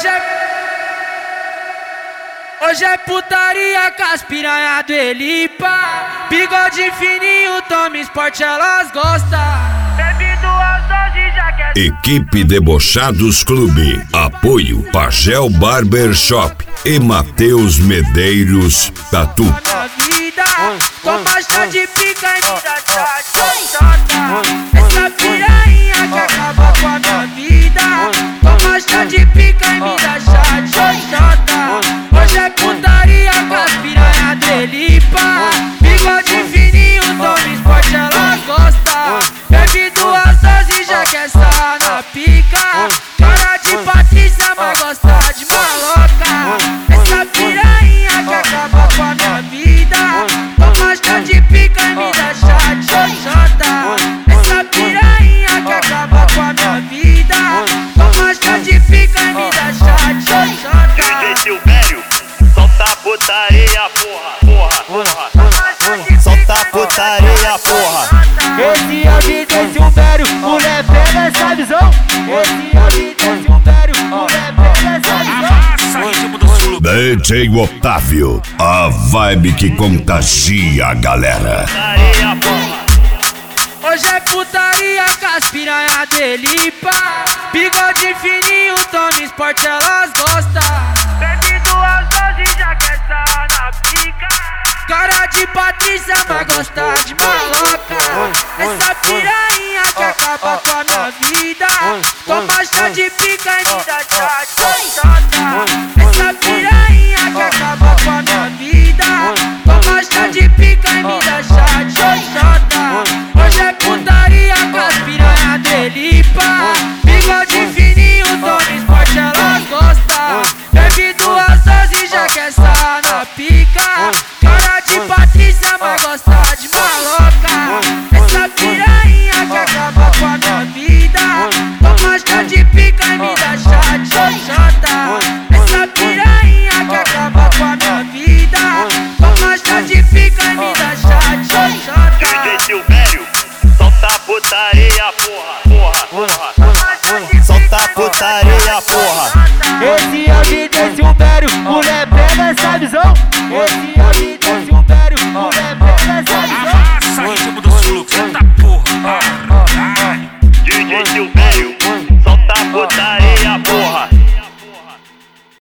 Hoje é putaria com as piranha do Elipa. Bigode fininho, toma esporte, elas gostam. Bebe 2 doses, já quer. Equipe Debochados Clube. Apoio Pagel Barber Shop e Matheus Medeiros Tatu. Toma chá de pica e me dá chá. Essa piranha que acaba com a minha vida. Toma chá de pica e me dá chá. Hoje é putaria com as piranha do Elipa. Bigode fininho, toma esporte, elas gostam. Bebe 2 doses, já quer sarrar na pica. Cara de Patrícia, mas gosta de maloca. Essa piranha que acaba com a minha vida. Toma chá de pica e me dá chá. Essa piranha que acaba com a minha vida. Toma chá de pica e me dá chá. DJ Silvério, solta a putaria, porra. Solta a putaria, porra. Esse é o DJ Silvério, mulher pega essa visão. Esse é o DJ Silvério, mulher pega essa visão. DJ Otávio, a vibe que contagia a galera. Putaria, porra. Hoje é putaria com as piranha do Elipa. Bigode fininho, toma esporte, elas gostam. Bebe 2 doses, já quer sarrar na pica. Cara de Patrícia, mas gosta de maloca. Essa piranha que acaba com a minha vida. Toma chá de pica e me dá chá. Essa piranha que acaba com a minha vida. Toma chá de pica e me dá chá. Hoje é putaria com as piranha do Elipa. Bigode fininho, toma esporte, elas gostam. Bebe 2 doses, já quer sarrar na pica. Cara de Patrícia, mas gosta de maloca. Essa piranha que acaba com a minha vida. Toma chá de pica e me dá chá. Essa piranha que acaba com a minha vida. Toma chá de pica e me dá chá. DJ Silvério, solta a putaria, porra. Solta a putaria, porra. Esse é o DJ Silvério, mulher pega essa visão. Esse é